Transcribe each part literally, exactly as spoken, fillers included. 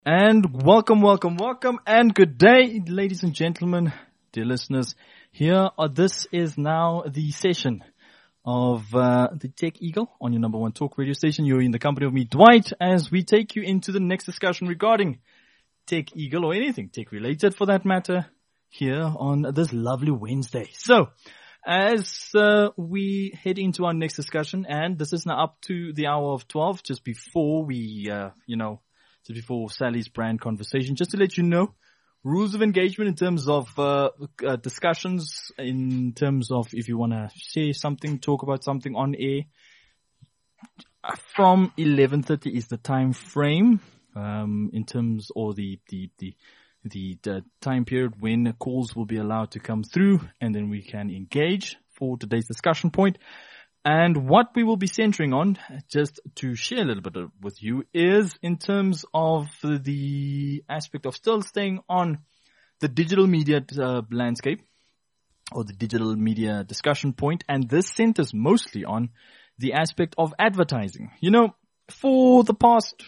And welcome, welcome, welcome, and good day, ladies and gentlemen, dear listeners. Here, uh, this is now the session of uh, the Tech Eagle on your number one talk radio station. You're in the company of me, Dwight, as we take you into the next discussion regarding Tech Eagle or anything tech related for that matter here on this lovely Wednesday. So, as uh, we head into our next discussion, and this is now up to the hour of twelve, just before we, uh, you know, just before Sally's brand conversation, just to let you know, rules of engagement in terms of uh, uh discussions, in terms of if you want to say something, talk about something on air, from eleven thirty is the time frame, um, in terms, or the, the, the, the, the time period when calls will be allowed to come through, and then we can engage for today's discussion point. And what we will be centering on, just to share a little bit with you, is in terms of the aspect of still staying on the digital media uh, landscape, or the digital media discussion point, and this centers mostly on the aspect of advertising. You know, for the past,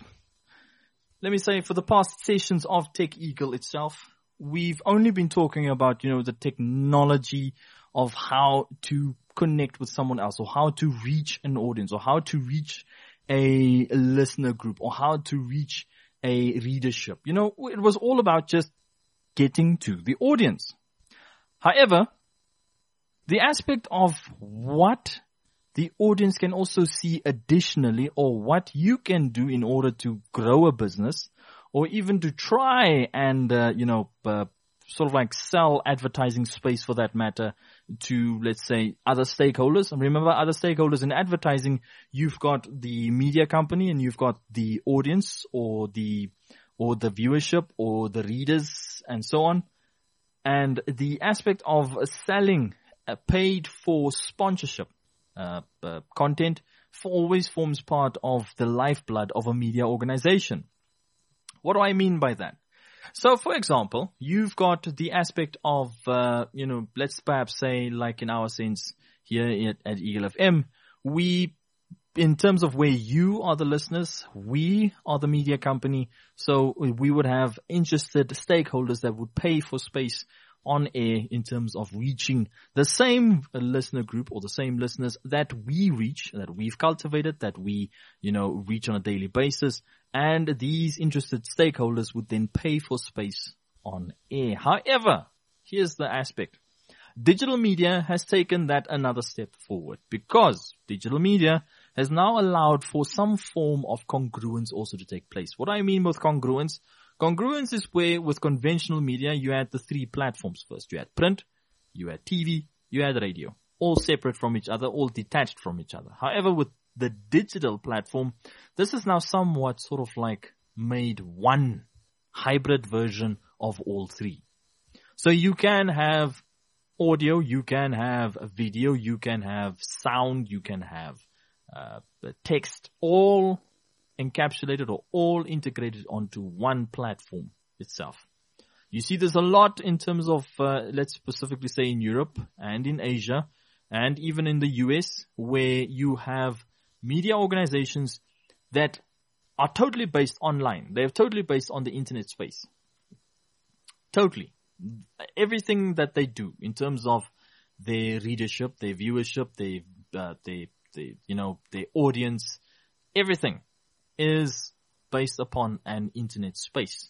let me say, for the past sessions of Tech Eagle itself, we've only been talking about, you know, the technology of how to connect with someone else, or how to reach an audience, or how to reach a listener group, or how to reach a readership. You know, it was all about just getting to the audience. However, the aspect of what the audience can also see additionally, or what you can do in order to grow a business, or even to try and, uh, you know, uh, sort of like sell advertising space for that matter to, let's say, other stakeholders. And remember, other stakeholders in advertising, you've got the media company and you've got the audience, or the, or the viewership, or the readers, and so on. And the aspect of selling uh, paid for sponsorship uh, uh, content for always forms part of the lifeblood of a media organization. What do I mean by that? So, for example, you've got the aspect of, uh, you know, let's perhaps say, like in our sense here at, at Eagle F M, we, in terms of where you are the listeners, we are the media company. So we would have interested stakeholders that would pay for space on air in terms of reaching the same listener group, or the same listeners that we reach, that we've cultivated, that we, you know, reach on a daily basis. And these interested stakeholders would then pay for space on air. However, here's the aspect. Digital media has taken that another step forward, because digital media has now allowed for some form of congruence also to take place. What do I mean with congruence? Congruence is where, with conventional media, you had the three platforms first. You had print, you had T V, you had radio. All separate from each other, all detached from each other. However, with the digital platform, this is now somewhat sort of like made one hybrid version of all three. So you can have audio, you can have video, you can have sound, you can have uh, text, all encapsulated or all integrated onto one platform itself. You see this a lot in terms of, uh, let's specifically say in Europe and in Asia and even in the U S, where you have media organizations that are totally based online. They're totally based on the internet space. Totally. Everything that they do in terms of their readership, their viewership, their, uh, their, their, you know, their audience, everything is based upon an internet space.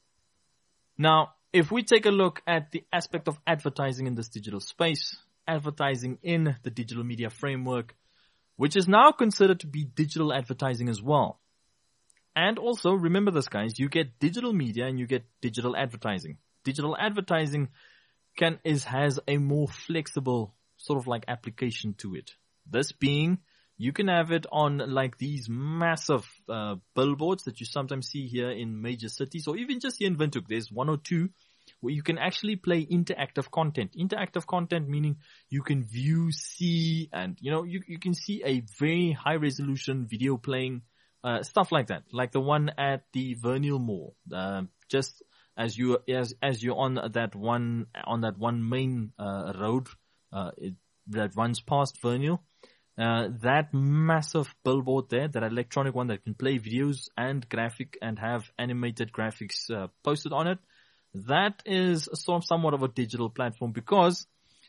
Now, if we take a look at the aspect of advertising in this digital space, advertising in the digital media framework, which is now considered to be digital advertising as well. And also, remember this, guys, you get digital media and you get digital advertising. Digital advertising can is has a more flexible sort of like application to it. This being, you can have it on like these massive uh, billboards that you sometimes see here in major cities, or even just here in Windhoek. There's one or two where you can actually play interactive content. Interactive content meaning you can view, see, and you know you you can see a very high resolution video playing, uh, stuff like that, like the one at the Verneuil Mall. Uh, just as you as as you're on that one on that one main uh, road uh, it, that runs past Verneuil. Uh, that massive billboard there, that electronic one that can play videos and graphic and have animated graphics uh, posted on it, that is sort of somewhat of a digital platform, because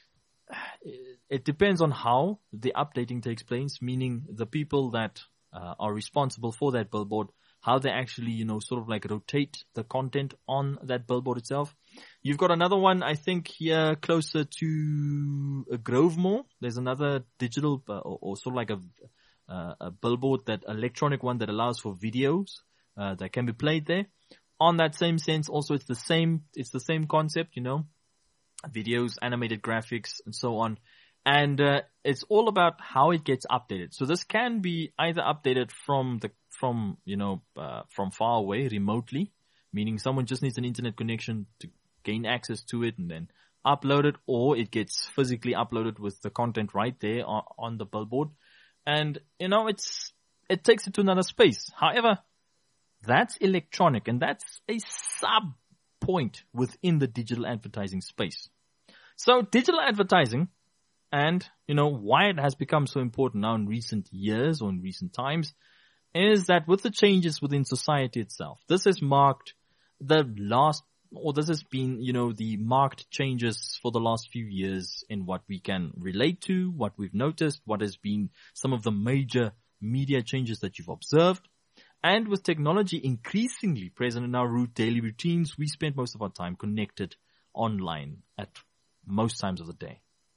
it depends on how the updating takes place, meaning the people that uh, are responsible for that billboard, how they actually, you know, sort of like rotate the content on that billboard itself. You've got another one, I think, here closer to uh, Grovemore. There's another digital uh, or, or sort of like a, uh, a billboard, that electronic one that allows for videos uh, that can be played there. On that same sense, also it's the same, it's the same concept, you know, videos, animated graphics, and so on. And uh, it's all about how it gets updated. So this can be either updated from the from you know uh, from far away, remotely, meaning someone just needs an internet connection to gain access to it and then upload it, or it gets physically uploaded with the content right there on, on the billboard. And you know it's it takes it to another space. However, that's electronic, and that's a sub point within the digital advertising space. So digital advertising, and, you know, why it has become so important now in recent years or in recent times, is that with the changes within society itself, this has marked the last, or this has been, you know, the marked changes for the last few years in what we can relate to, what we've noticed, what has been some of the major media changes that you've observed. And with technology increasingly present in our daily routines, we spend most of our time connected online at most times of the day.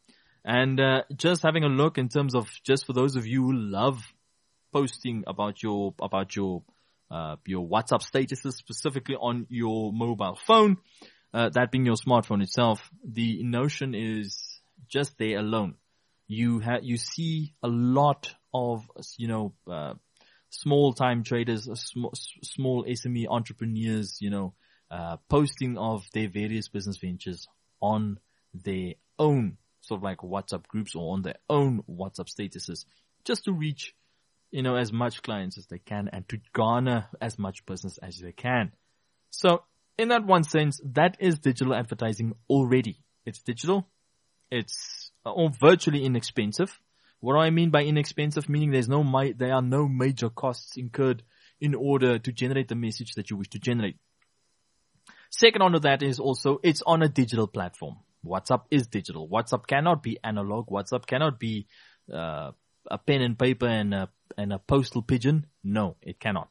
And uh, just having a look in terms of, just for those of you who love posting about your about your uh, your WhatsApp statuses, specifically on your mobile phone, uh, that being your smartphone itself, the notion is just there alone. You ha- you see a lot of, you know, uh, small time traders, uh, sm- small S M E entrepreneurs, you know, uh, posting of their various business ventures on their own sort of like WhatsApp groups or on their own WhatsApp statuses, just to reach, you know, as much clients as they can and to garner as much business as they can. So in that one sense, that is digital advertising already. It's digital. It's uh, virtually inexpensive. What do I mean by inexpensive? Meaning there's no, mi- there are no major costs incurred in order to generate the message that you wish to generate. Second on to that is also, it's on a digital platform. WhatsApp is digital. WhatsApp cannot be analog. WhatsApp cannot be uh, a pen and paper and a, and a postal pigeon. No, it cannot.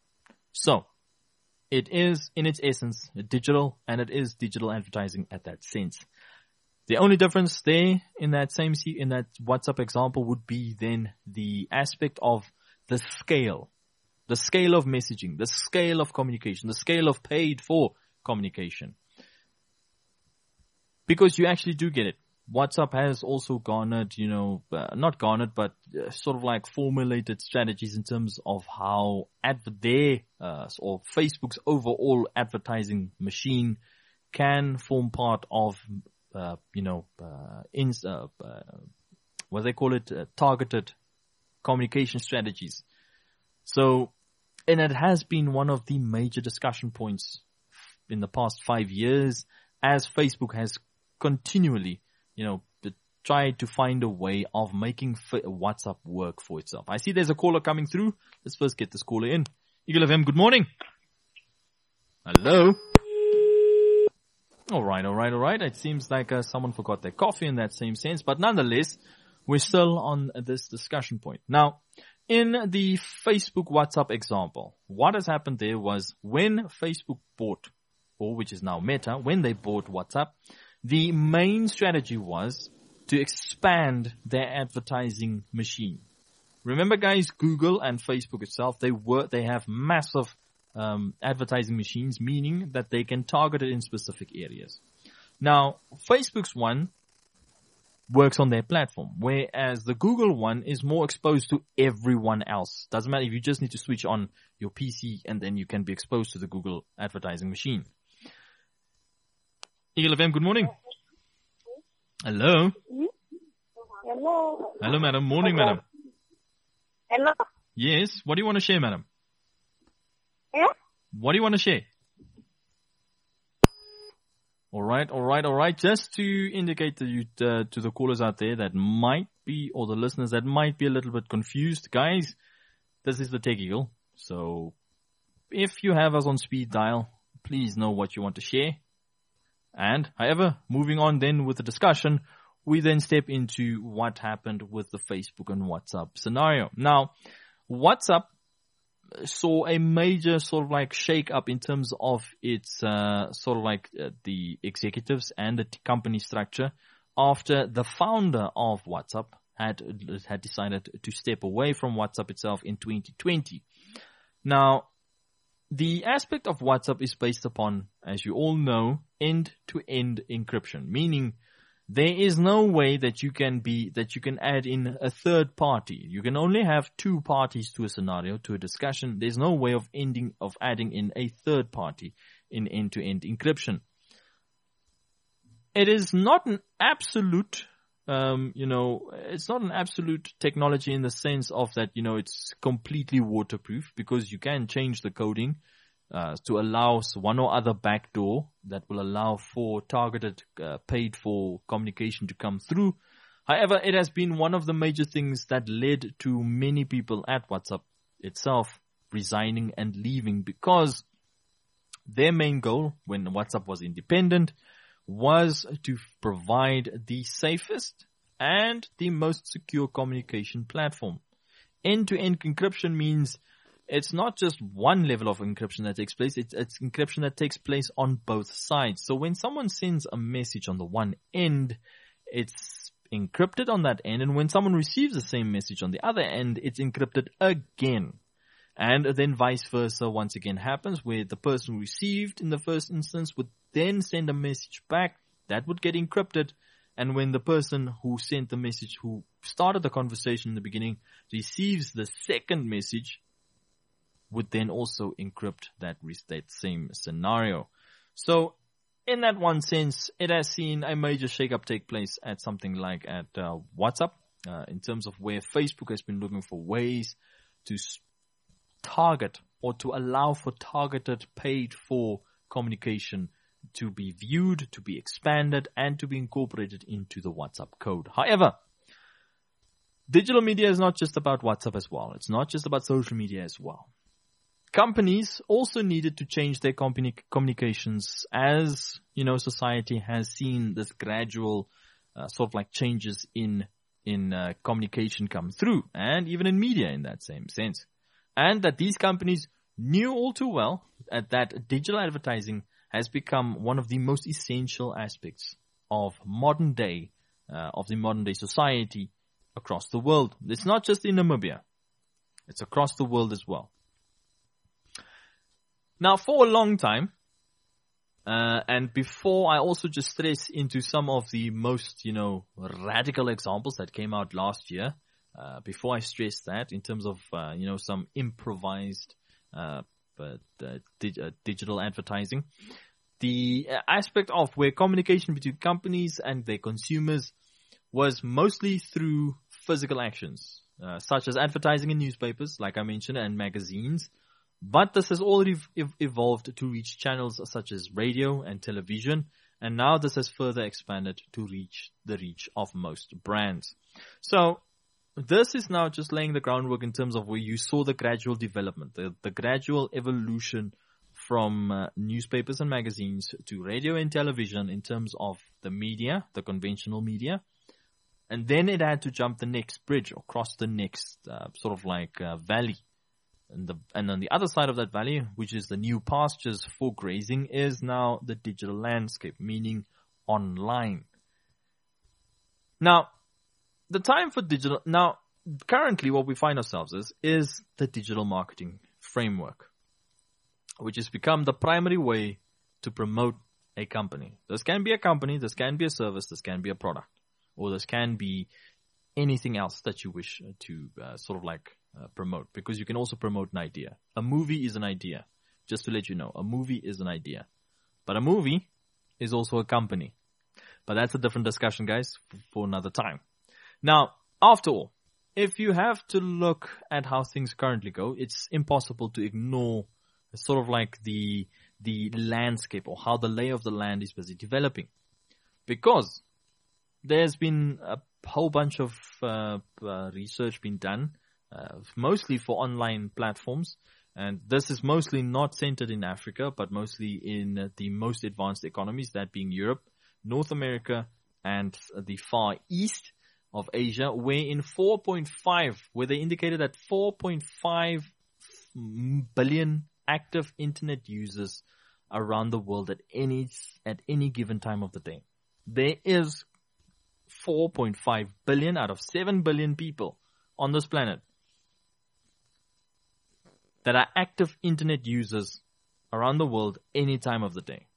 So it is in its essence digital, and it is digital advertising at that sense. The only difference there in that same in that WhatsApp example would be then the aspect of the scale, the scale of messaging, the scale of communication, the scale of paid for communication. Because you actually do get it. WhatsApp has also garnered, you know, uh, not garnered, but uh, sort of like formulated strategies in terms of how adver- their, uh, or Facebook's overall advertising machine can form part of, uh, you know, uh, in, uh, uh, what they call it, uh, targeted communication strategies. So, and it has been one of the major discussion points in the past five years as Facebook has continually, you know, to try to find a way of making WhatsApp work for itself. I see there's a caller coming through. Let's first get this caller in. Eagle F M, good morning. Hello. All right, all right, all right. It seems like uh, someone forgot their coffee in that same sense, but nonetheless, we're still on this discussion point. Now, in the Facebook WhatsApp example, what has happened there was when Facebook bought, or which is now Meta, when they bought WhatsApp, the main strategy was to expand their advertising machine. Remember, guys, Google and Facebook itself, they work, they have massive um, advertising machines, meaning that they can target it in specific areas. Now, Facebook's one works on their platform, whereas the Google one is more exposed to everyone else. Doesn't matter if you just need to switch on your P C and then you can be exposed to the Google advertising machine. Eagle F M, good morning. Hello. Hello. Hello, madam. Morning, madam. Hello. Yes. What do you want to share, madam? Yeah? What do you want to share? All right, all right, all right. Just to indicate to you, uh, to the callers out there that might be, or the listeners that might be a little bit confused, guys, this is the Tech Eagle. So if you have us on speed dial, please know what you want to share. And, however, moving on then with the discussion, we then step into what happened with the Facebook and WhatsApp scenario. Now, WhatsApp saw a major sort of like shake up in terms of its uh, sort of like uh, the executives and the t- company structure after the founder of WhatsApp had had decided to step away from WhatsApp itself in twenty twenty. Now, the aspect of WhatsApp is based upon, as you all know, end-to-end encryption, meaning there is no way that you can be, that you can add in a third party. You can only have two parties to a scenario, to a discussion. There's no way of ending, of adding in a third party in end-to-end encryption. It is not an absolute, um, you know, it's not an absolute technology in the sense of that, you know, it's completely waterproof, because you can change the coding Uh, to allow one or other backdoor that will allow for targeted, uh, paid for communication to come through. However, it has been one of the major things that led to many people at WhatsApp itself resigning and leaving, because their main goal when WhatsApp was independent was to provide the safest and the most secure communication platform. End-to-end encryption means it's not just one level of encryption that takes place, it's, it's encryption that takes place on both sides. So when someone sends a message on the one end, it's encrypted on that end, and when someone receives the same message on the other end, it's encrypted again. And then vice versa once again happens, where the person who received in the first instance would then send a message back, that would get encrypted, and when the person who sent the message, who started the conversation in the beginning, receives the second message, would then also encrypt that, that same scenario. So, in that one sense, it has seen a major shake-up take place at something like at uh, WhatsApp, uh, in terms of where Facebook has been looking for ways to target or to allow for targeted paid-for communication to be viewed, to be expanded, and to be incorporated into the WhatsApp code. However, digital media is not just about WhatsApp as well. It's not just about social media as well. Companies also needed to change their communi- communications as, you know, society has seen this gradual uh, sort of like changes in in uh, communication come through, and even in media in that same sense. And that these companies knew all too well that, that digital advertising has become one of the most essential aspects of modern day, uh, of the modern day society across the world. It's not just in Namibia. It's across the world as well. Now, for a long time, uh, and before I also just stress into some of the most, you know, radical examples that came out last year, uh, before I stress that in terms of, uh, you know, some improvised, uh, but, uh, dig- uh, digital advertising, the aspect of where communication between companies and their consumers was mostly through physical actions, uh, such as advertising in newspapers, like I mentioned, and magazines. But this has already ev- evolved to reach channels such as radio and television, and now this has further expanded to reach the reach of most brands. So this is now just laying the groundwork in terms of where you saw the gradual development, the, the gradual evolution from uh, newspapers and magazines to radio and television in terms of the media, the conventional media. And then it had to jump the next bridge or cross the next uh, sort of like uh, valley. And, the, and on the other side of that valley, which is the new pastures for grazing, is now the digital landscape, meaning online. Now, the time for digital, now, currently what we find ourselves is, is the digital marketing framework, which has become the primary way to promote a company. This can be a company, this can be a service, this can be a product, or this can be anything else that you wish to uh, sort of like uh, promote, because you can also promote an idea. A movie is an idea. Just to let you know, a movie is an idea. But a movie is also a company. But that's a different discussion, guys, f- for another time. Now, after all, if you have to look at how things currently go, it's impossible to ignore sort of like the the landscape or how the lay of the land is busy developing. Because there's been a, whole bunch of uh, uh, research been done, uh, mostly for online platforms. And this is mostly not centered in Africa, but mostly in uh, the most advanced economies, that being Europe, North America, and the Far East of Asia, where in four point five, where they indicated that four point five billion active internet users around the world at any at any given time of the day. There is four point five billion out of seven billion people on this planet that are active internet users around the world any time of the day.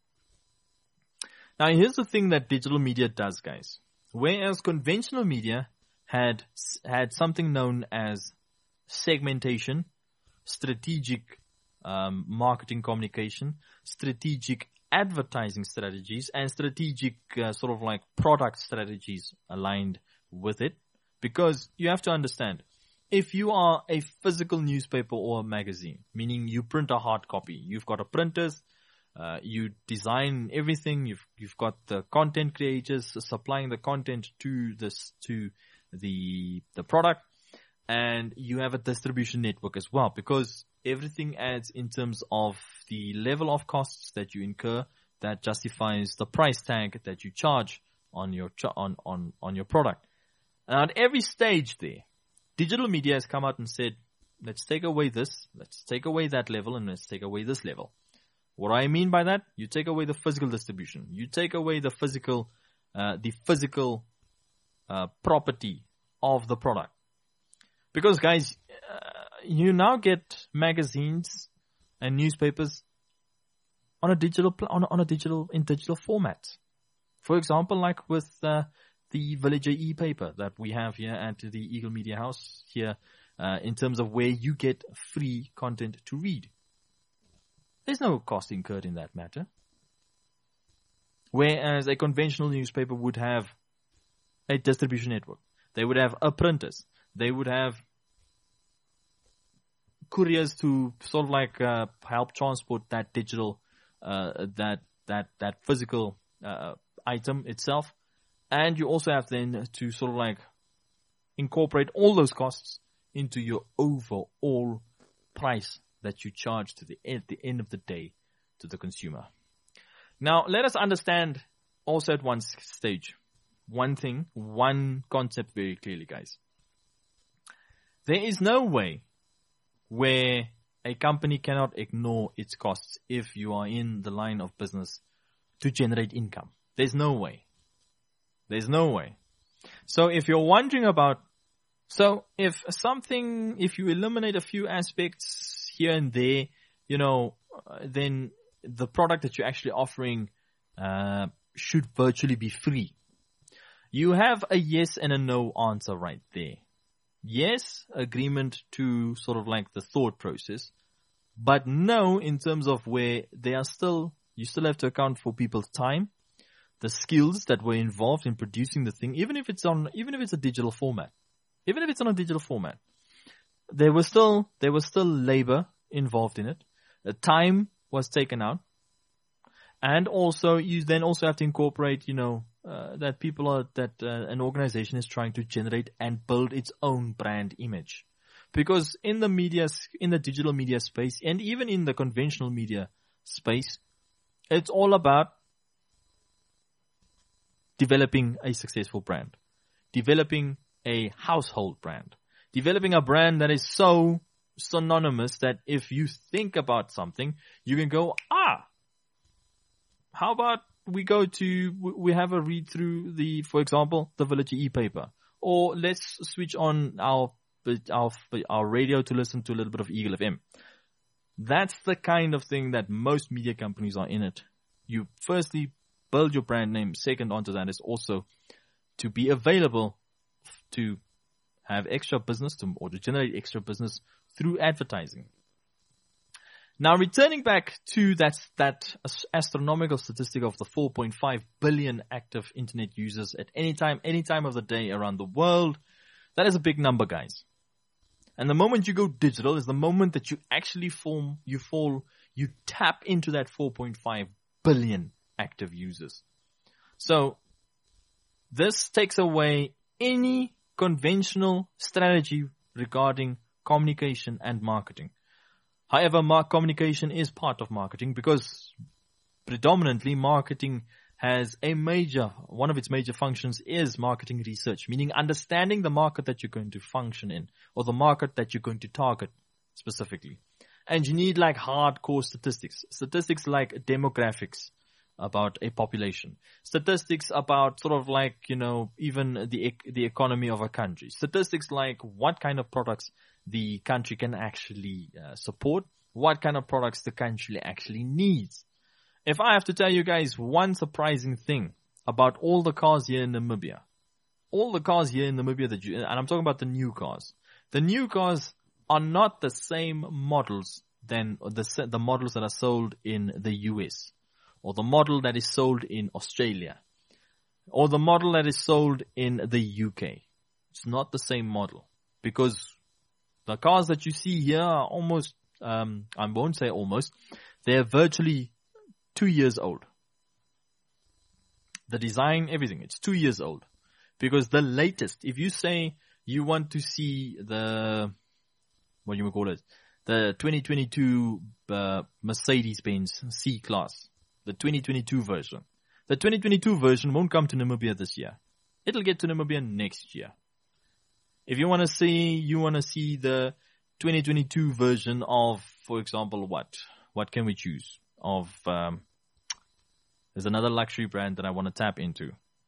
Now, here's the thing that digital media does, guys. Whereas conventional media had had something known as segmentation, strategic um, marketing communication, strategic advertising strategies, and strategic uh, sort of like product strategies aligned with it. Because you have to understand, if you are a physical newspaper or a magazine, meaning you print a hard copy, you've got a printers, uh, you design everything, you've you've got the content creators supplying the content to this to the the product, and you have a distribution network as well, because everything adds in terms of the level of costs that you incur that justifies the price tag that you charge on your ch- on on on your product. And at every stage there, digital media has come out and said, let's take away this, let's take away that level, and let's take away this level. What do I mean by that? You take away the physical distribution. You take away the physical, uh, the physical uh, property of the product. Because, guys, uh, you now get magazines and newspapers on a digital, pl- on a, on a digital, in digital formats. For example, like with uh, the Villager e-paper that we have here at the Eagle Media House here, uh, in terms of where you get free content to read. There's no cost incurred in that matter. Whereas a conventional newspaper would have a distribution network. They would have a printers. They would have couriers to sort of like uh, help transport that digital, uh, that that that physical uh, item itself. And you also have then to sort of like incorporate all those costs into your overall price that you charge to the at the end of the day to the consumer. Now, let us understand also at one stage, one thing, one concept very clearly, guys. There is no way where a company cannot ignore its costs if you are in the line of business to generate income. There's no way. There's no way. So if you're wondering about, so if something, if you eliminate a few aspects here and there, you know, uh, then the product that you're actually offering uh, should virtually be free. You have a yes and a no answer right there. Yes, agreement to sort of like the thought process, but no in terms of where they are still, you still have to account for people's time, the skills that were involved in producing the thing, even if it's on, even if it's a digital format, even if it's on a digital format, there was still, there was still labor involved in it. The time was taken out. And also, you then also have to incorporate, you know, uh, that people are, that uh, an organization is trying to generate and build its own brand image. Because in the media, in the digital media space, and even in the conventional media space, it's all about developing a successful brand, developing a household brand, developing a brand that is so synonymous that if you think about something, you can go, ah, how about we go to, we have a read through the, for example, the Villager e-paper, or let's switch on our, our, our radio to listen to a little bit of Eagle F M. That's the kind of thing that most media companies are in it. You firstly build your brand name. Second onto that is also to be available to have extra business to, or to generate extra business through advertising. Now, returning back to that, that astronomical statistic of the four point five billion active internet users at any time, any time of the day around the world, that is a big number, guys. And the moment you go digital is the moment that you actually form, you fall, you tap into that four point five billion active users. So this takes away any conventional strategy regarding communication and marketing. However, mar- communication is part of marketing because predominantly marketing has a major, one of its major functions is marketing research, meaning understanding the market that you're going to function in or the market that you're going to target specifically. And you need like hardcore statistics, statistics like demographics about a population, statistics about sort of like, you know, even the the economy of a country, statistics like what kind of products the country can actually uh, support, what kind of products the country actually needs. If I have to tell you guys one surprising thing about all the cars here in Namibia, all the cars here in Namibia that you, and I'm talking about the new cars, the new cars are not the same models than the the models that are sold in the U S, or the model that is sold in Australia, or the model that is sold in the U K. It's not the same model because the cars that you see here are almost, um, I won't say almost, they're virtually two years old. The design, everything, it's two years old. Because the latest, if you say you want to see the, what do you call it, the twenty twenty-two uh, Mercedes-Benz C-Class, the twenty twenty-two version. The twenty twenty-two version won't come to Namibia this year. It'll get to Namibia next year. If you want to see, you want to see the twenty twenty-two version of, for example, what? What can we choose? Of, um, there's another luxury brand that I want to tap into.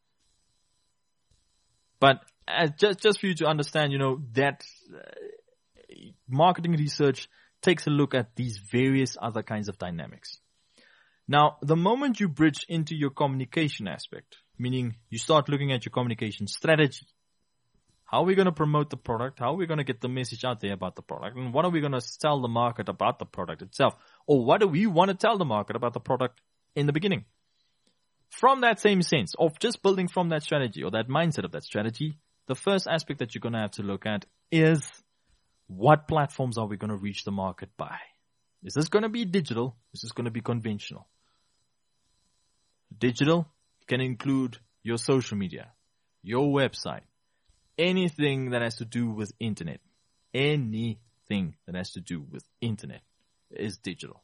But as just, just for you to understand, you know, that uh, marketing research takes a look at these various other kinds of dynamics. Now, the moment you bridge into your communication aspect, meaning you start looking at your communication strategy, how are we going to promote the product? How are we going to get the message out there about the product? And what are we going to tell the market about the product itself? Or what do we want to tell the market about the product in the beginning? From that same sense of just building from that strategy or that mindset of that strategy, the first aspect that you're going to have to look at is what platforms are we going to reach the market by? Is this going to be digital? Is this going to be conventional? Digital can include your social media, your website, anything that has to do with internet. Anything that has to do with internet is digital.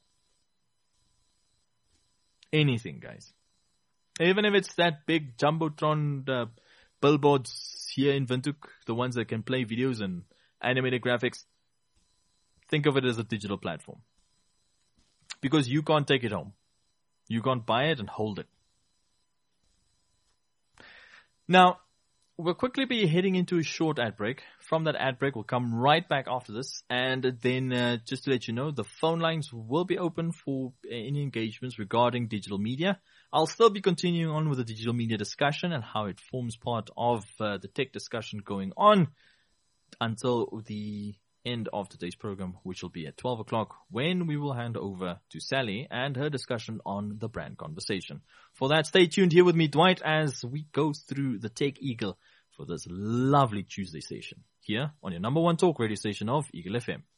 Anything, guys. Even if it's that big Jumbotron uh, billboards here in Windhoek, the ones that can play videos and animated graphics, think of it as a digital platform. Because you can't take it home. You can't buy it and hold it. Now, we'll quickly be heading into a short ad break. From that ad break, we'll come right back after this. And then uh, just to let you know, the phone lines will be open for any engagements regarding digital media. I'll still be continuing on with the digital media discussion and how it forms part of uh, the tech discussion going on until the end of today's program, which will be at twelve o'clock, when we will hand over to Sally and her discussion on the brand conversation. For that, stay tuned here with me, Dwight, as we go through the Tech Eagle for this lovely Tuesday session here on your number one talk radio station of Eagle F M.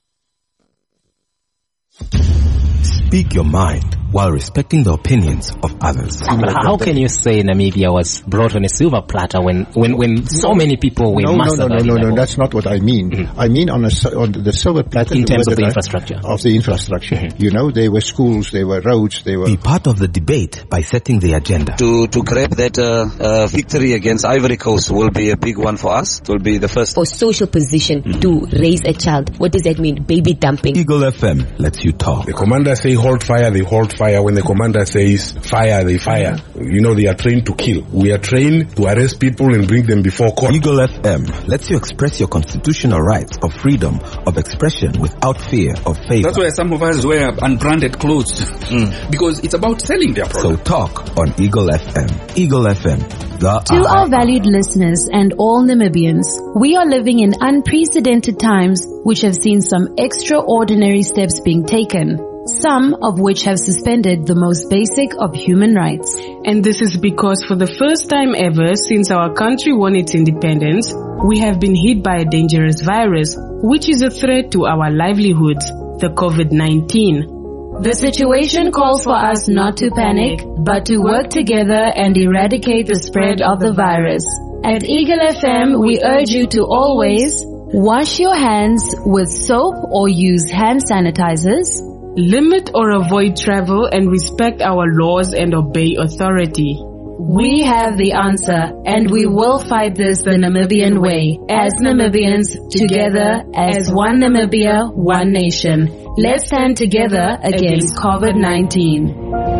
Speak your mind while respecting the opinions of others. How can you say Namibia was brought on a silver platter when, when, when so many people were no, mastered? No, no, no, no, no, that's not what I mean. Mm-hmm. I mean on, a, on the silver platter. In terms of the infrastructure. Of the infrastructure. Mm-hmm. You know, there were schools, there were roads, there were... Be part of the debate by setting the agenda. To to grab that uh, uh, victory against Ivory Coast will be a big one for us. It will be the first. For social position mm-hmm. to raise a child. What does that mean? Baby dumping. Eagle F M lets you talk. The commander say hold fire, they hold fire. When the commander says fire, they fire. You know, they are trained to kill. We are trained to arrest people and bring them before court. Eagle F M lets you express your constitutional rights of freedom of expression without fear of favor. That's why some of us wear unbranded clothes. Mm. Because it's about selling their product. So talk on Eagle F M. Eagle F M. The to our valued listeners and all Namibians, we are living in unprecedented times which have seen some extraordinary steps being taken, some of which have suspended the most basic of human rights. And this is because for the first time ever since our country won its independence, we have been hit by a dangerous virus, which is a threat to our livelihoods, the COVID nineteen. The situation calls for us not to panic, but to work together and eradicate the spread of the virus. At Eagle F M, we urge you to always wash your hands with soap or use hand sanitizers. Limit or avoid travel and respect our laws and obey authority. We have the answer, and we will fight this the Namibian way. As Namibians, together as one Namibia, one nation. Let's stand together against COVID nineteen.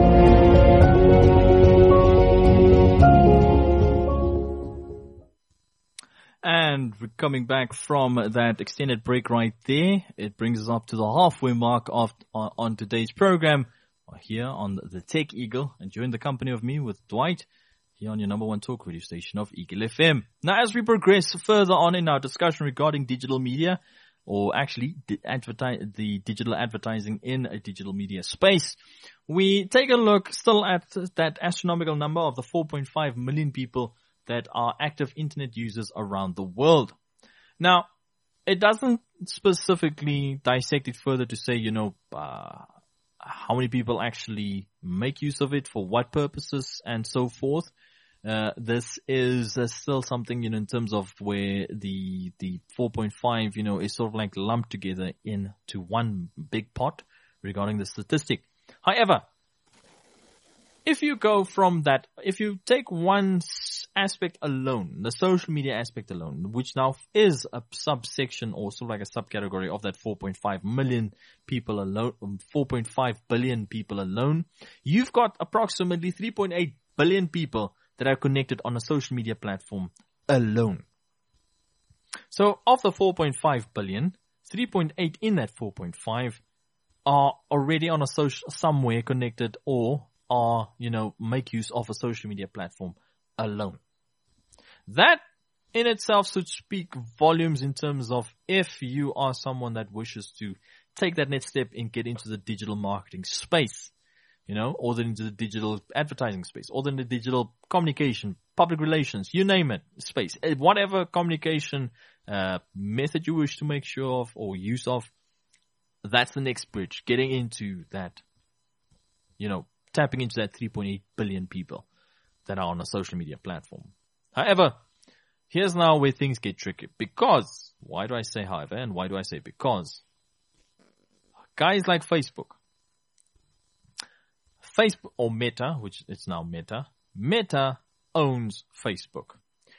And we're coming back from that extended break right there. It brings us up to the halfway mark of on, on today's program here on the Tech Eagle, and you're in the company of me with Dwight here on your number one talk radio station of Eagle F M. Now, as we progress further on in our discussion regarding digital media, or actually di- advertise, the digital advertising in a digital media space, we take a look still at that astronomical number of the four point five million people that are active internet users around the world. Now, it doesn't specifically dissect it further to say, you know, uh, how many people actually make use of it, for what purposes, and so forth. Uh, this is uh, still something, you know, in terms of where the, the four point five, you know, is sort of like lumped together into one big pot regarding the statistic. However, if you go from that, if you take one aspect alone, the social media aspect alone, which now is a subsection or sort of like a subcategory of that four point five million people alone, four point five billion people alone, you've got approximately three point eight billion people that are connected on a social media platform alone. So of the four point five billion, three point eight in that four point five are already on a social, somewhere connected, or are, you know, make use of a social media platform alone. That in itself should speak volumes in terms of if you are someone that wishes to take that next step and get into the digital marketing space, you know, or then into the digital advertising space, or then the digital communication, public relations, you name it, space, whatever communication uh, method you wish to make sure of or use of, that's the next bridge, getting into that, you know, tapping into that three point eight billion people that are on a social media platform. However, here's now where things get tricky. Because, why do I say however, and why do I say because? Guys like Facebook, Facebook or Meta, which it's now Meta, Meta owns Facebook.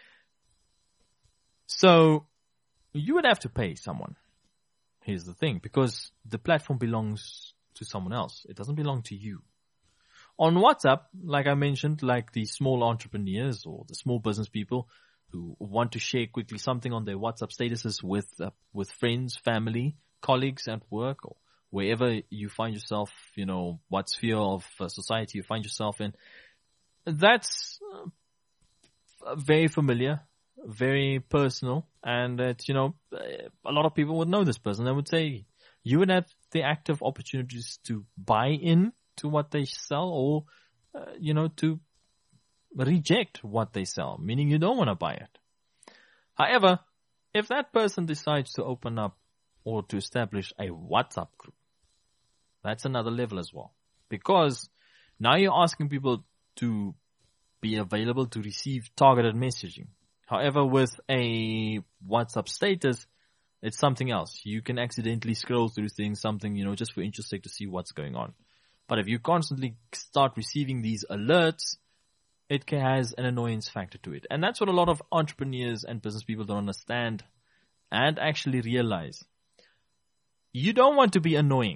So, you would have to pay someone. Here's the thing, because the platform belongs to someone else. It doesn't belong to you. On WhatsApp, like I mentioned, like the small entrepreneurs or the small business people who want to share quickly something on their WhatsApp statuses with uh, with friends, family, colleagues at work, or wherever you find yourself, you know, what sphere of uh, society you find yourself in, that's uh, very familiar, very personal, and that, you know, a lot of people would know this person. They would say you would have the active opportunities to buy in to what they sell, or, uh, you know, to reject what they sell, meaning you don't want to buy it. However, if that person decides to open up or to establish a WhatsApp group, that's another level as well. Because now you're asking people to be available to receive targeted messaging. However, with a WhatsApp status, it's something else. You can accidentally scroll through things, something, you know, just for interest sake to see what's going on. But if you constantly start receiving these alerts, it has an annoyance factor to it. And that's what a lot of entrepreneurs and business people don't understand and actually realize. You don't want to be annoying.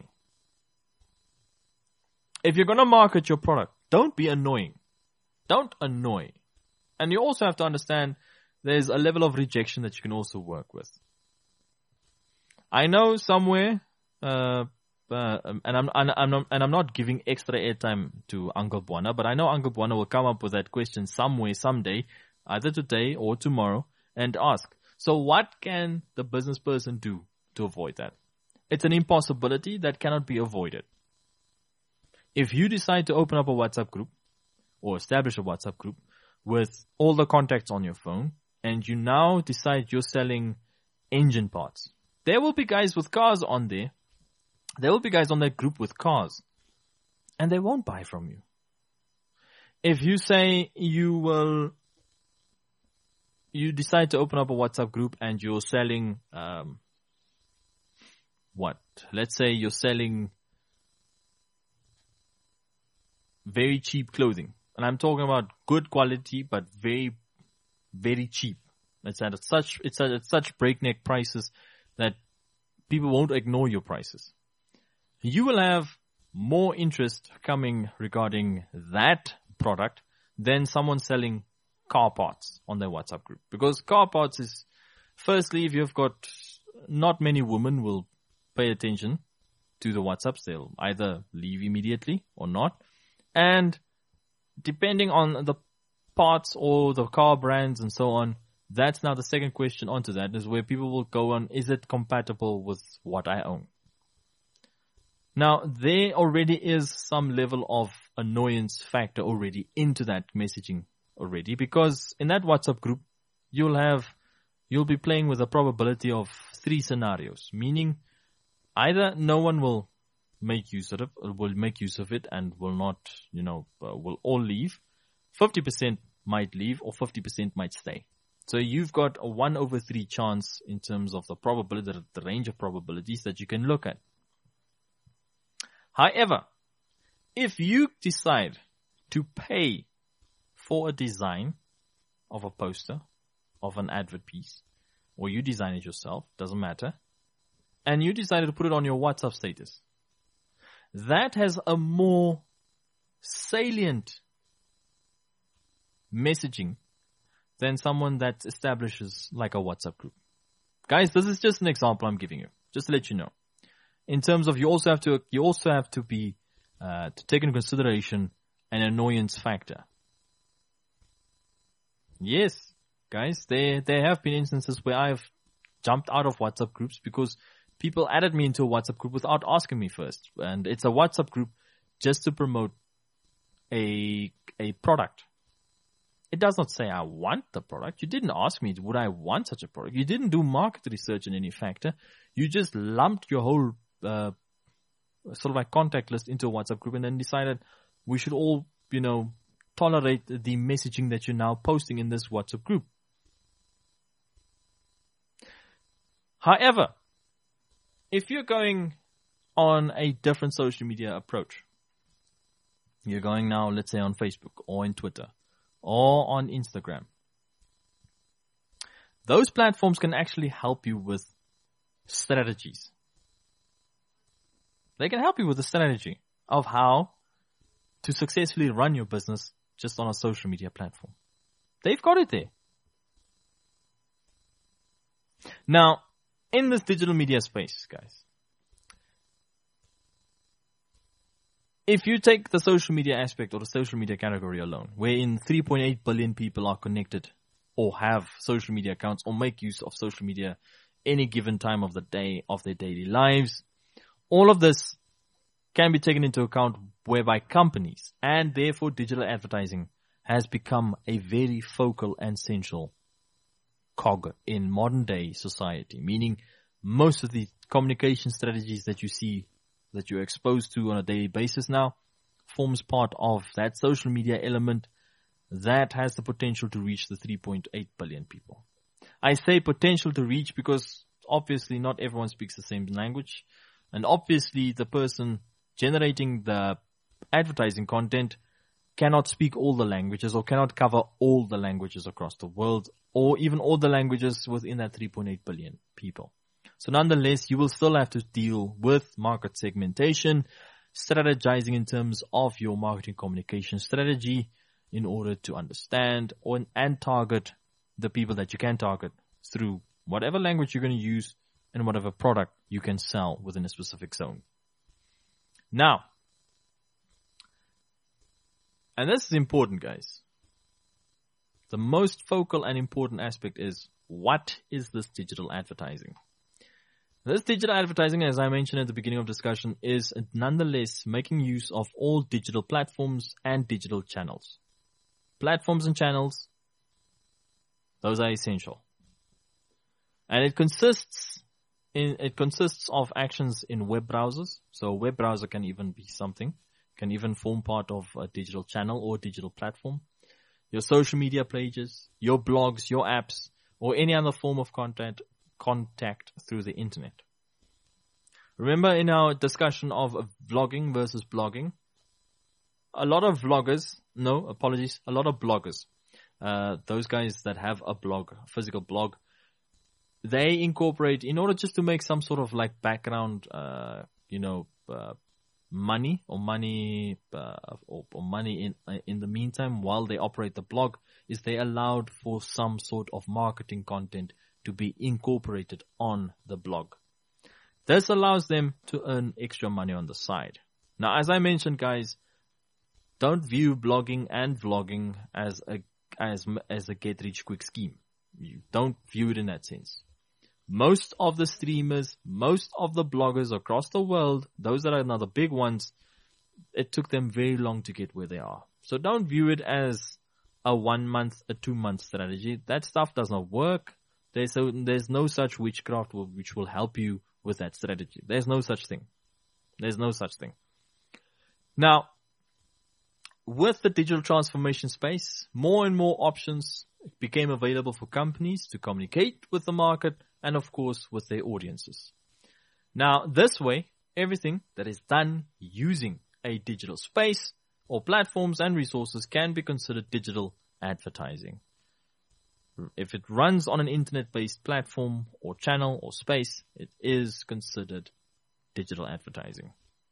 If you're going to market your product, don't be annoying. Don't annoy. And you also have to understand there's a level of rejection that you can also work with. I know somewhere, uh, Uh, and I'm, and I'm not, and I'm not giving extra airtime to Uncle Buana, but I know Uncle Buana will come up with that question somewhere, someday, either today or tomorrow, and ask, so what can the business person do to avoid that? It's an impossibility that cannot be avoided. If you decide to open up a WhatsApp group, or establish a WhatsApp group with all the contacts on your phone, and you now decide you're selling engine parts, there will be guys with cars on there. There will be guys on that group with cars, and they won't buy from you. If you say you will you decide to open up a WhatsApp group and you're selling, um, what? Let's say you're selling very cheap clothing. And I'm talking about good quality, but very, very cheap. It's at such, it's at such breakneck prices that people won't ignore your prices. You will have more interest coming regarding that product than someone selling car parts on their WhatsApp group. Because car parts is, firstly, if you've got, not many women will pay attention to the WhatsApps. They'll either leave immediately or not. And depending on the parts or the car brands and so on, that's now the second question onto that, is where people will go on, is it compatible with what I own? Now, there already is some level of annoyance factor already into that messaging already, because in that WhatsApp group, you'll have, you'll be playing with a probability of three scenarios, meaning either no one will make use of it, will make use of it and will not, you know, uh, will all leave. fifty percent might leave or fifty percent might stay. So you've got a one over three chance in terms of the probability, the range of probabilities that you can look at. However, if you decide to pay for a design of a poster, of an advert piece, or you design it yourself, doesn't matter, and you decided to put it on your WhatsApp status, that has a more salient messaging than someone that establishes like a WhatsApp group. Guys, this is just an example I'm giving you, just to let you know. In terms of, you also have to, you also have to be, uh, to take into consideration an annoyance factor. Yes, guys, there, there have been instances where I've jumped out of WhatsApp groups because people added me into a WhatsApp group without asking me first. And it's a WhatsApp group just to promote a, a product. It does not say I want the product. You didn't ask me, would I want such a product? You didn't do market research in any factor. You just lumped your whole uh, sort of like contact list into a WhatsApp group and then decided we should all, you know, tolerate the messaging that you're now posting in this WhatsApp group. However, if you're going on a different social media approach, you're going now, let's say on Facebook or in Twitter, or on Instagram. Those platforms can actually help you with strategies. They can help you with a strategy of how to successfully run your business just on a social media platform. They've got it there. Now, in this digital media space, guys, if you take the social media aspect or the social media category alone, wherein three point eight billion people are connected or have social media accounts or make use of social media any given time of the day of their daily lives, all of this can be taken into account whereby companies and therefore digital advertising has become a very focal and central cog in modern day society, meaning most of the communication strategies that you see that you're exposed to on a daily basis now forms part of that social media element that has the potential to reach the three point eight billion people. I say potential to reach because obviously not everyone speaks the same language, and obviously the person generating the advertising content cannot speak all the languages or cannot cover all the languages across the world or even all the languages within that three point eight billion people. So nonetheless, you will still have to deal with market segmentation, strategizing in terms of your marketing communication strategy in order to understand or, and target the people that you can target through whatever language you're going to use and whatever product you can sell within a specific zone. Now, and this is important, guys. The most focal and important aspect is, what is this digital advertising? This digital advertising, as I mentioned at the beginning of discussion, is nonetheless making use of all digital platforms and digital channels. Platforms and channels, those are essential. And it consists in, it consists of actions in web browsers. So a web browser can even be something, can even form part of a digital channel or digital platform. Your social media pages, your blogs, your apps, or any other form of contact, contact through the internet. Remember in our discussion of vlogging versus blogging, a lot of vloggers, no, apologies, a lot of bloggers, uh, those guys that have a blog, a physical blog, they incorporate, in order just to make some sort of like background, uh, you know, uh, money or money, uh, or, or money in, uh, in the meantime while they operate the blog, is they allowed for some sort of marketing content to be incorporated on the blog. This allows them to earn extra money on the side. Now, as I mentioned, guys, don't view blogging and vlogging as a, as, as a get rich quick scheme. You don't view it in that sense. Most of the streamers, most of the bloggers across the world, those that are now the big ones, it took them very long to get where they are. So don't view it as a one month, a two month strategy. That stuff does not work. There's, so, there's no such witchcraft will, which will help you with that strategy. There's no such thing. There's no such thing. Now, with the digital transformation space, more and more options became available for companies to communicate with the market and, of course, with their audiences. Now, this way, everything that is done using a digital space or platforms and resources can be considered digital advertising. If it runs on an internet-based platform or channel or space, it is considered digital advertising.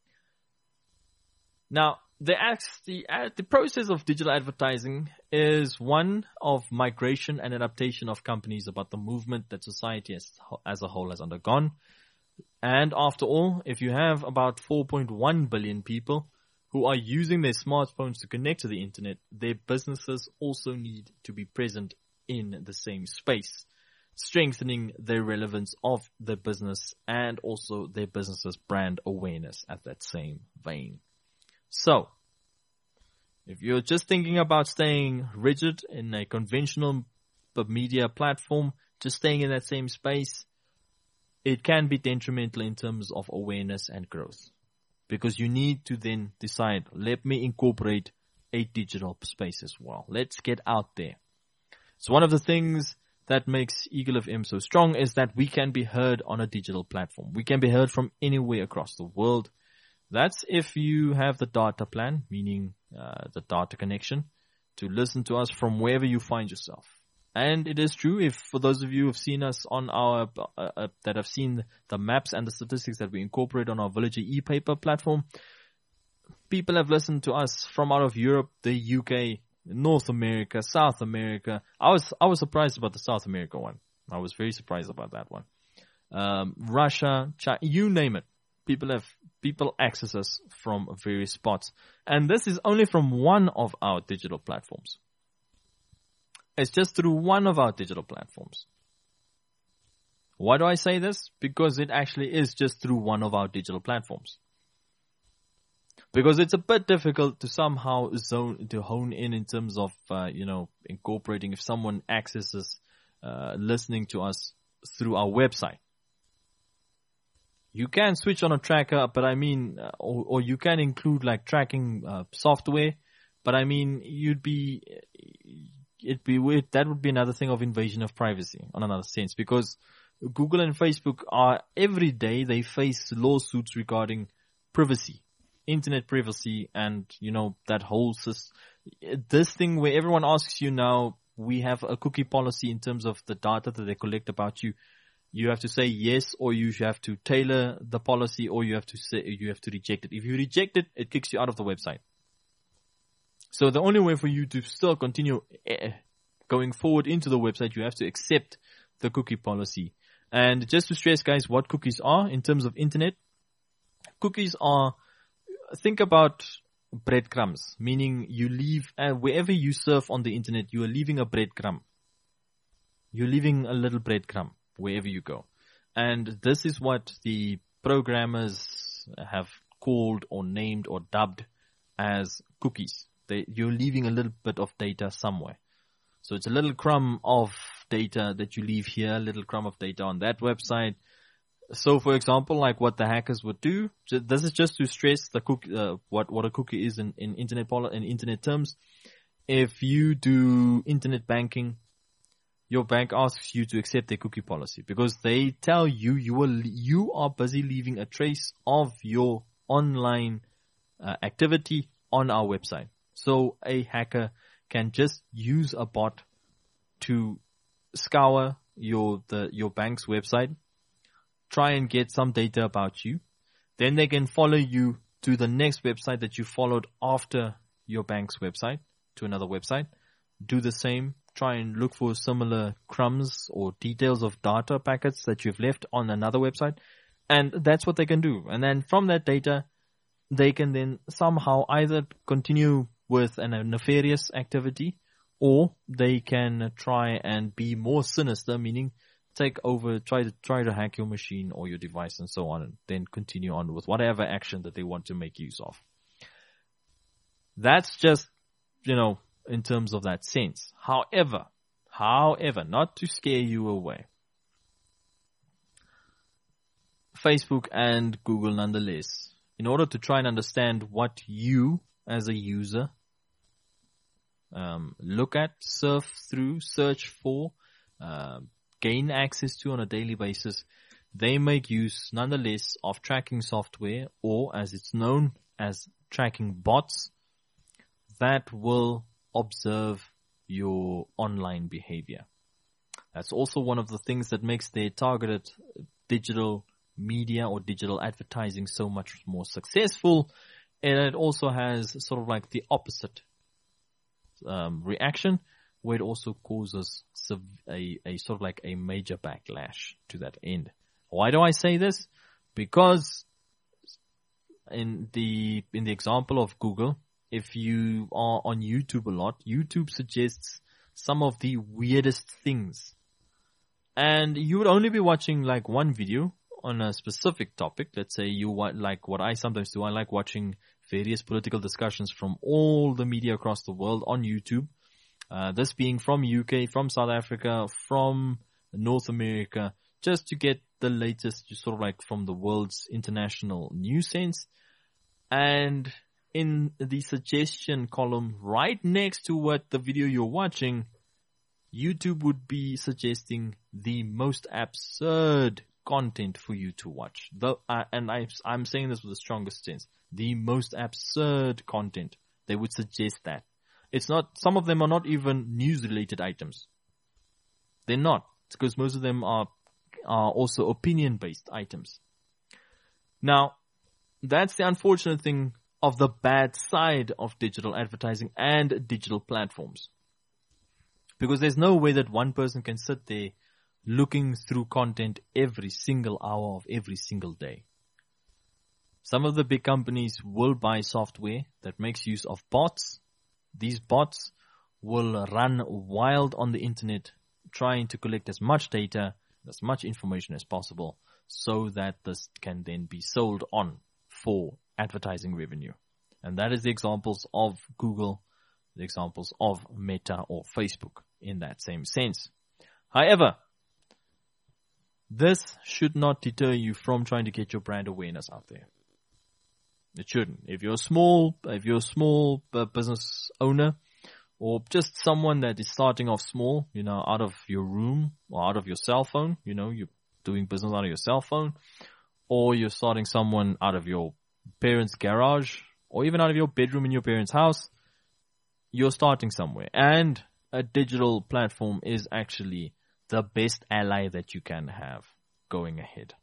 Now, the, the, the process of digital advertising is one of migration and adaptation of companies about the movement that society as, as a whole has undergone. And after all, if you have about four point one billion people who are using their smartphones to connect to the internet, their businesses also need to be present in the same space, strengthening the relevance of the business and also their business's brand awareness at that same vein. So, if you're just thinking about staying rigid in a conventional media platform, just staying in that same space, it can be detrimental in terms of awareness and growth. Because you need to then decide, let me incorporate a digital space as well. Let's get out there. So one of the things that makes Eagle F M so strong is that we can be heard on a digital platform. We can be heard from anywhere across the world. That's if you have the data plan, meaning uh, the data connection, to listen to us from wherever you find yourself. And it is true, if for those of you who have seen us on our, uh, uh, that have seen the maps and the statistics that we incorporate on our Villager e-paper platform, people have listened to us from out of Europe, the U K, North America, South America. I was, I was surprised about the South America one. I was very surprised about that one. Um, Russia, China, you name it. People have, people access us from various spots. And this is only from one of our digital platforms. It's just through one of our digital platforms. Why do I say this? Because it actually is just through one of our digital platforms. Because it's a bit difficult to somehow zone, to hone in in terms of, uh, you know, incorporating if someone accesses, uh, listening to us through our website. You can switch on a tracker, but I mean, uh, or, or you can include like tracking, uh, software, but I mean, you'd be, it'd be weird. That would be another thing of invasion of privacy on another sense, because Google and Facebook are every day they face lawsuits regarding privacy. Internet privacy and, you know, that whole system. This thing where everyone asks you now, we have a cookie policy in terms of the data that they collect about you. You have to say yes, or you have to tailor the policy, or you have to say, you have to reject it. If you reject it, it kicks you out of the website. So the only way for you to still continue going forward into the website, you have to accept the cookie policy. And just to stress, guys, what cookies are in terms of internet, cookies are, think about breadcrumbs, meaning you leave, uh, wherever you surf on the internet, you are leaving a breadcrumb. You're leaving a little breadcrumb wherever you go. And this is what the programmers have called or named or dubbed as cookies. They, you're leaving a little bit of data somewhere. So it's a little crumb of data that you leave here, a little crumb of data on that website. So, for example, like what the hackers would do, this is just to stress the cookie, uh, what, what a cookie is in, in internet poli- in internet terms. If you do internet banking, your bank asks you to accept their cookie policy because they tell you you are, you are busy leaving a trace of your online uh, activity on our website. So a hacker can just use a bot to scour your the your bank's website, try and get some data about you. Then they can follow you to the next website that you followed after your bank's website, to another website. Do the same. Try and look for similar crumbs or details of data packets that you've left on another website. And that's what they can do. And then from that data, they can then somehow either continue with a nefarious activity, or they can try and be more sinister, meaning take over, try to try to hack your machine or your device and so on, and then continue on with whatever action that they want to make use of. That's just, you know, in terms of that sense. However, however, not to scare you away, Facebook and Google nonetheless, in order to try and understand what you as a user um, look at, surf through, search for, uh, gain access to on a daily basis, they make use nonetheless of tracking software, or as it's known as tracking bots, that will observe your online behavior. That's also one of the things that makes their targeted digital media or digital advertising so much more successful. And it also has sort of like the opposite um, reaction, where it also causes a, a sort of like a major backlash to that end. Why do I say this? Because in the in the example of Google, if you are on YouTube a lot, YouTube suggests some of the weirdest things. And you would only be watching like one video on a specific topic. Let's say you want, like what I sometimes do, I like watching various political discussions from all the media across the world on YouTube. Uh, this being from U K, from South Africa, from North America, just to get the latest, just sort of like from the world's international news sense. And in the suggestion column right next to what the video you're watching, YouTube would be suggesting the most absurd content for you to watch. The, uh, and I, I'm saying this with the strongest sense. The most absurd content. They would suggest that. It's not, some of them are not even news-related items. They're not. It's because most of them are, are also opinion-based items. Now, that's the unfortunate thing of the bad side of digital advertising and digital platforms. Because there's no way that one person can sit there looking through content every single hour of every single day. Some of the big companies will buy software that makes use of bots. These bots will run wild on the internet, trying to collect as much data, as much information as possible, so that this can then be sold on for advertising revenue. And that is the examples of Google, the examples of Meta or Facebook in that same sense. However, this should not deter you from trying to get your brand awareness out there. It shouldn't. If you're a small, if you're a small uh, business owner, or just someone that is starting off small, you know, out of your room or out of your cell phone, you know, you're doing business out of your cell phone, or you're starting someone out of your parents' garage, or even out of your bedroom in your parents' house, you're starting somewhere. And a digital platform is actually the best ally that you can have going ahead.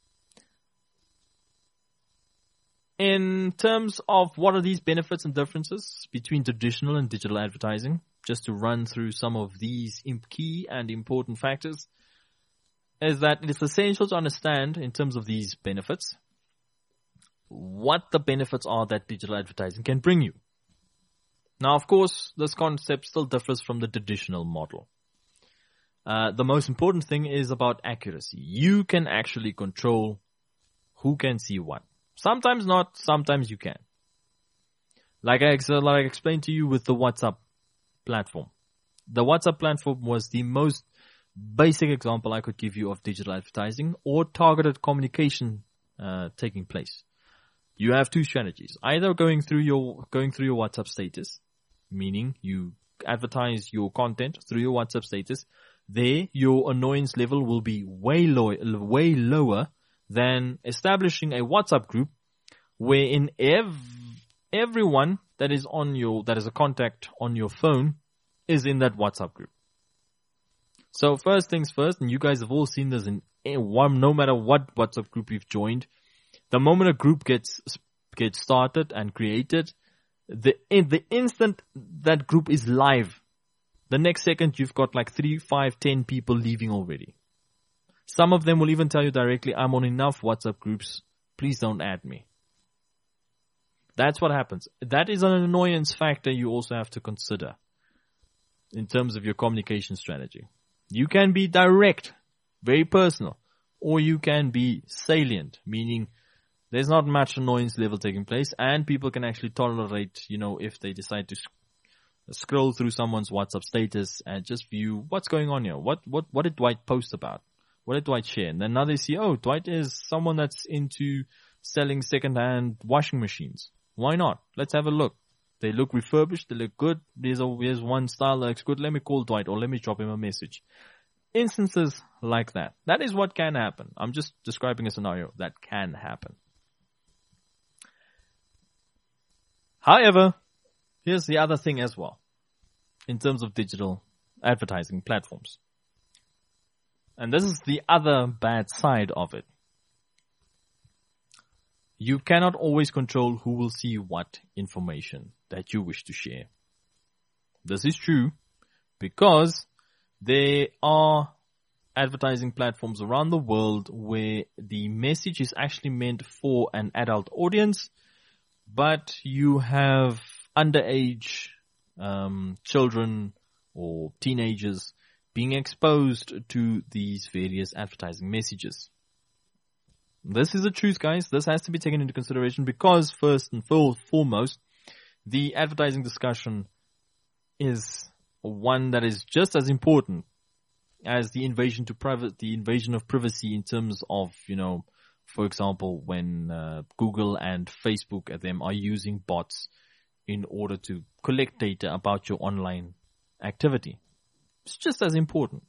In terms of what are these benefits and differences between traditional and digital advertising, just to run through some of these key and important factors, is that it is essential to understand in terms of these benefits what the benefits are that digital advertising can bring you. Now, of course, this concept still differs from the traditional model. Uh, the most important thing is about accuracy. You can actually control who can see what. Sometimes not, sometimes you can. Like I, like I explained to you with the WhatsApp platform. The WhatsApp platform was the most basic example I could give you of digital advertising or targeted communication uh, taking place. You have two strategies. Either going through your going through your WhatsApp status, meaning you advertise your content through your WhatsApp status, there your annoyance level will be way low, way lower than establishing a WhatsApp group wherein ev- everyone that is on your, that is a contact on your phone is in that WhatsApp group. So first things first, and you guys have all seen this in one, no matter what WhatsApp group you've joined, the moment a group gets, gets started and created, the, in the instant that group is live, the next second you've got like three, five, ten people leaving already. Some of them will even tell you directly, I'm on enough WhatsApp groups, please don't add me. That's what happens. That is an annoyance factor you also have to consider in terms of your communication strategy. You can be direct, very personal, or you can be salient, meaning there's not much annoyance level taking place and people can actually tolerate, you know, if they decide to sc- scroll through someone's WhatsApp status and just view what's going on here. What, what, what did Dwight post about? What did Dwight share? And then now they see, oh, Dwight is someone that's into selling second-hand washing machines. Why not? Let's have a look. They look refurbished. They look good. There's, a, there's one style that looks good. Let me call Dwight or let me drop him a message. Instances like that. That is what can happen. I'm just describing a scenario that can happen. However, here's the other thing as well in terms of digital advertising platforms. And this is the other bad side of it. You cannot always control who will see what information that you wish to share. This is true because there are advertising platforms around the world where the message is actually meant for an adult audience, but you have underage um, children or teenagers being exposed to these various advertising messages. This is the truth, guys. This has to be taken into consideration because first and foremost, the advertising discussion is one that is just as important as the invasion to private, the invasion of privacy in terms of, you know, for example, when uh, Google and Facebook and them are using bots in order to collect data about your online activity. It's just as important.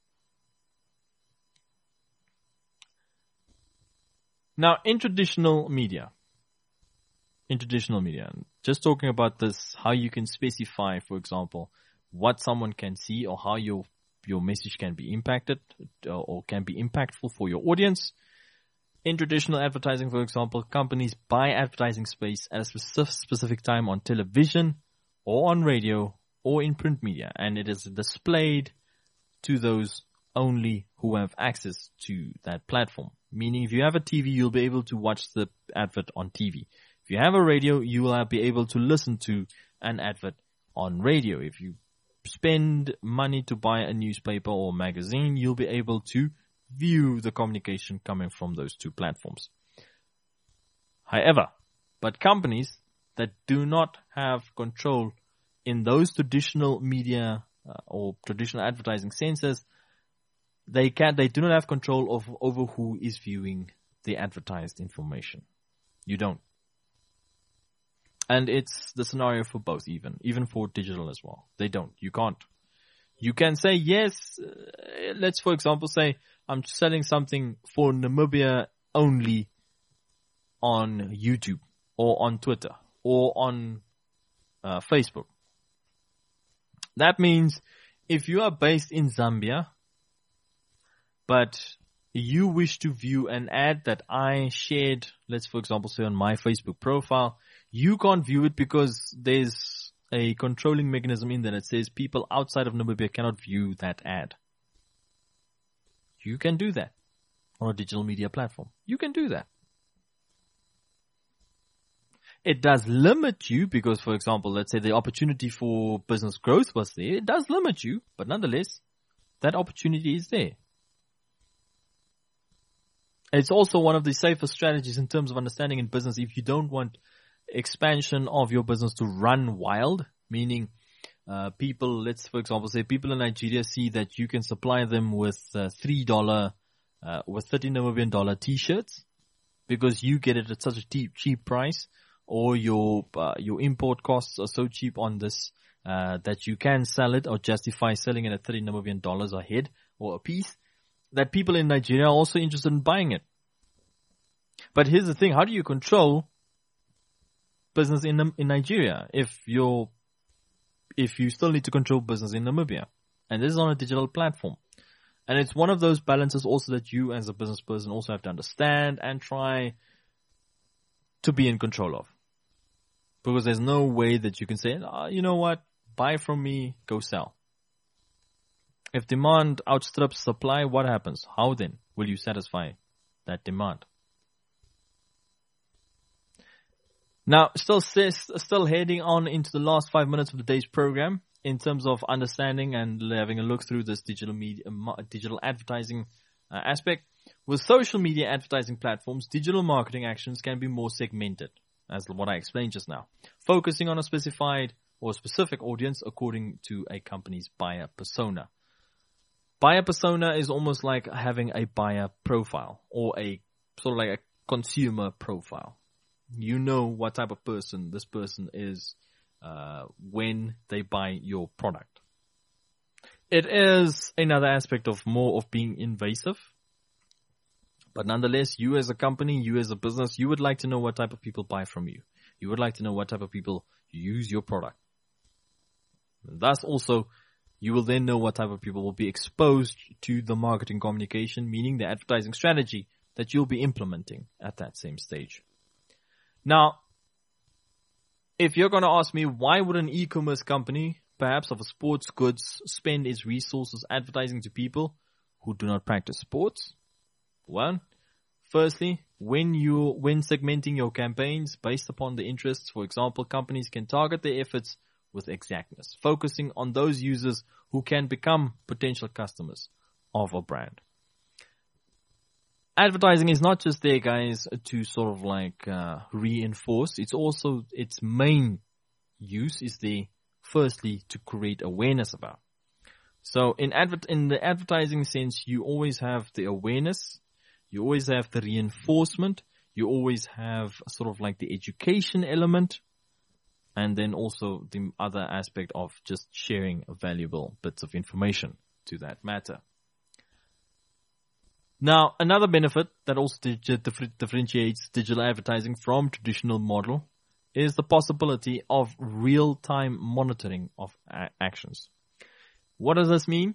Now, in traditional media, in traditional media, just talking about this, how you can specify, for example, what someone can see or how your your message can be impacted or can be impactful for your audience. In traditional advertising, for example, companies buy advertising space at a specific time on television or on radio or in print media, and it is displayed to those only who have access to that platform. Meaning if you have a T V, you'll be able to watch the advert on T V. If you have a radio, you will be able to listen to an advert on radio. If you spend money to buy a newspaper or magazine, you'll be able to view the communication coming from those two platforms. However, but companies that do not have control in those traditional media uh, or traditional advertising senses, they can they do not have control of over who is viewing the advertised information. You don't. And it's the scenario for both even, even for digital as well. They don't. You can't. You can say, yes, uh, let's for example say, I'm selling something for Namibia only on YouTube or on Twitter or on uh, Facebook. That means if you are based in Zambia, but you wish to view an ad that I shared, let's for example say on my Facebook profile, you can't view it because there's a controlling mechanism in there that says people outside of Namibia cannot view that ad. You can do that on a digital media platform. You can do that. It does limit you because, for example, let's say the opportunity for business growth was there. It does limit you, but nonetheless, that opportunity is there. It's also one of the safest strategies in terms of understanding in business if you don't want expansion of your business to run wild, meaning uh, people, let's for example say people in Nigeria see that you can supply them with uh, three dollars, uh, with thirty Namibian dollar t-shirts because you get it at such a cheap, cheap price, or your uh, your import costs are so cheap on this uh, that you can sell it or justify selling it at thirty Namibian dollars a head or a piece, that people in Nigeria are also interested in buying it. But here's the thing, how do you control business in in Nigeria if you're if you still need to control business in Namibia? And this is on a digital platform. And it's one of those balances also that you as a business person also have to understand and try to be in control of. Because there's no way that you can say, oh, you know what, buy from me, go sell. If demand outstrips supply, what happens? How then will you satisfy that demand? Now, still still heading on into the last five minutes of the day's program in terms of understanding and having a look through this digital media, digital advertising uh, aspect. With social media advertising platforms, digital marketing actions can be more segmented, as what I explained just now, focusing on a specified or specific audience according to a company's buyer persona. Buyer persona is almost like having a buyer profile or a sort of like a consumer profile. You know what type of person this person is uh, when they buy your product. It is another aspect of more of being invasive. But nonetheless, you as a company, you as a business, you would like to know what type of people buy from you. You would like to know what type of people use your product. And thus also, you will then know what type of people will be exposed to the marketing communication, meaning the advertising strategy that you'll be implementing at that same stage. Now, if you're going to ask me, why would an e-commerce company, perhaps of a sports goods, spend its resources advertising to people who do not practice sports? Well, firstly, when you when segmenting your campaigns based upon the interests, for example, companies can target their efforts with exactness, focusing on those users who can become potential customers of a brand. Advertising is not just there, guys, to sort of like uh, reinforce. It's also, its main use is there, firstly, to create awareness about. So in adver- in the advertising sense, you always have the awareness, you always have the reinforcement, you always have sort of like the education element, and then also the other aspect of just sharing valuable bits of information to that matter. Now, another benefit that also differentiates digital advertising from traditional model is the possibility of real-time monitoring of a- actions. What does this mean?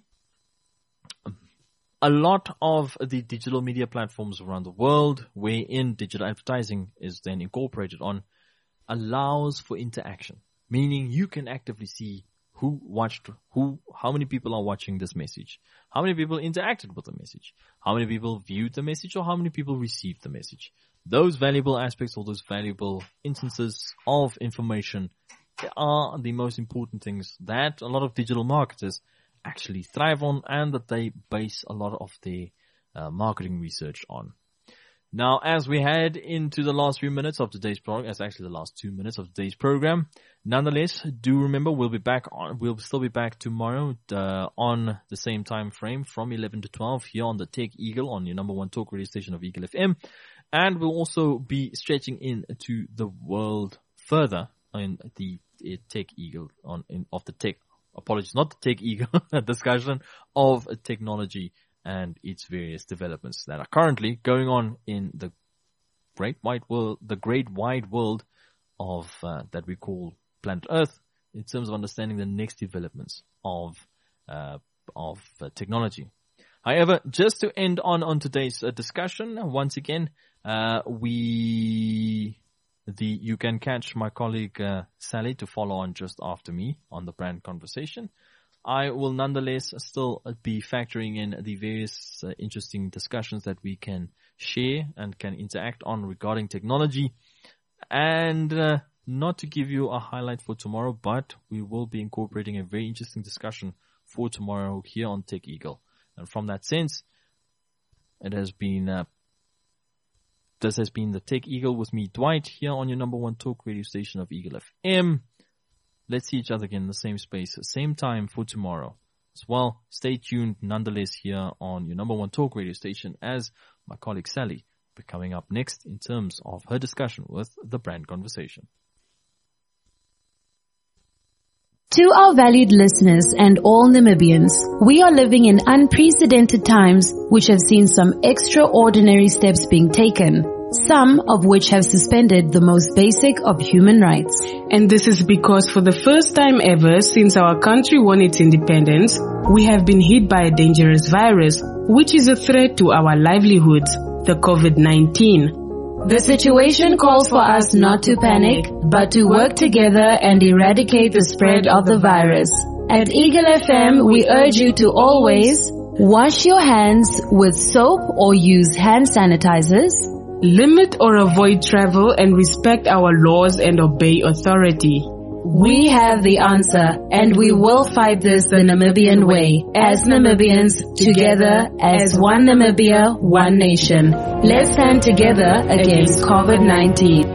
A lot of the digital media platforms around the world, wherein digital advertising is then incorporated on, allows for interaction, meaning you can actively see who watched, who, how many people are watching this message, how many people interacted with the message, how many people viewed the message, or how many people received the message. Those valuable aspects or those valuable instances of information are the most important things that a lot of digital marketers actually thrive on and that they base a lot of their uh, marketing research on. Now, as we head into the last few minutes of today's program, it's actually the last two minutes of today's program. Nonetheless, do remember we'll be back on, we'll still be back tomorrow uh, on the same time frame from eleven to twelve here on the Tech Eagle on your number one talk radio station of Eagle F M. And we'll also be stretching into the world further in the uh, Tech Eagle on in, of the tech. Apologies, not the Tech Eagle discussion of technology and its various developments that are currently going on in the great wide world, the great wide world of uh, that we call planet Earth, in terms of understanding the next developments of uh, of uh, technology. However, just to end on on today's uh, discussion, once again, uh, we the you can catch my colleague uh, Sally to follow on just after me on the brand conversation. I will nonetheless still be factoring in the various uh, interesting discussions that we can share and can interact on regarding technology. And uh, not to give you a highlight for tomorrow, but we will be incorporating a very interesting discussion for tomorrow here on Tech Eagle. And from that sense, it has been, uh, this has been the Tech Eagle with me, Dwight, here on your number one talk radio station of Eagle F M. Let's see each other again in the same space, same time for tomorrow. As well, stay tuned nonetheless here on your number one talk radio station as my colleague Sally will be coming up next in terms of her discussion with the brand conversation. To our valued listeners and all Namibians, we are living in unprecedented times which have seen some extraordinary steps being taken, some of which have suspended the most basic of human rights. And this is because for the first time ever since our country won its independence, we have been hit by a dangerous virus, which is a threat to our livelihoods, the COVID nineteen. The situation calls for us not to panic, but to work together and eradicate the spread of the virus. At Eagle F M, we urge you to always wash your hands with soap or use hand sanitizers, limit or avoid travel and respect our laws and obey authority. We have the answer, and we will fight this the Namibian way. As Namibians, together, as one Namibia, one nation. Let's stand together against COVID nineteen.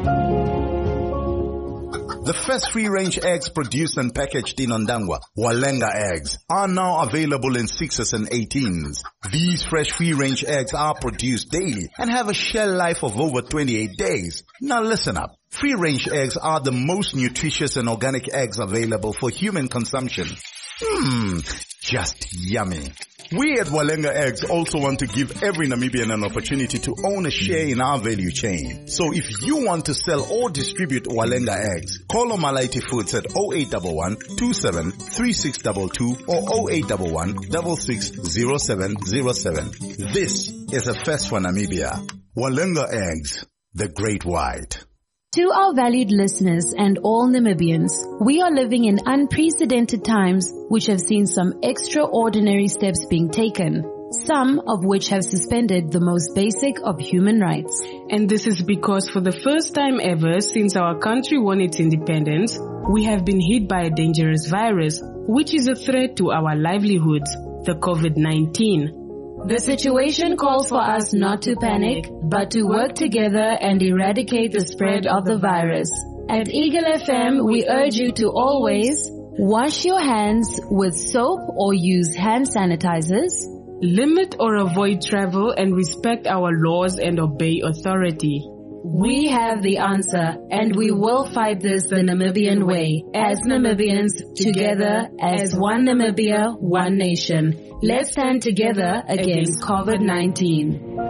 The first free-range eggs produced and packaged in Ondangwa, Walenga eggs, are now available in sixes and eighteens. These fresh free-range eggs are produced daily and have a shell life of over twenty-eight days. Now listen up. Free-range eggs are the most nutritious and organic eggs available for human consumption. Mmm, just yummy. We at Walenga Eggs also want to give every Namibian an opportunity to own a share in our value chain. So if you want to sell or distribute Walenga Eggs, call Omalaiti Foods at zero eight one one, two seven three six two two or zero eight one one, six six zero seven zero seven. This is a first for Namibia. Walenga Eggs, the great white. To our valued listeners and all Namibians, we are living in unprecedented times which have seen some extraordinary steps being taken, some of which have suspended the most basic of human rights. And this is because for the first time ever since our country won its independence, we have been hit by a dangerous virus, which is a threat to our livelihoods, the COVID nineteen. The situation calls for us not to panic, but to work together and eradicate the spread of the virus. At Eagle F M, we urge you to always wash your hands with soap or use hand sanitizers, limit or avoid travel and respect our laws and obey authority. We have the answer, and we will fight this the Namibian way. As Namibians, together, as one Namibia, one nation. Let's stand together against COVID nineteen.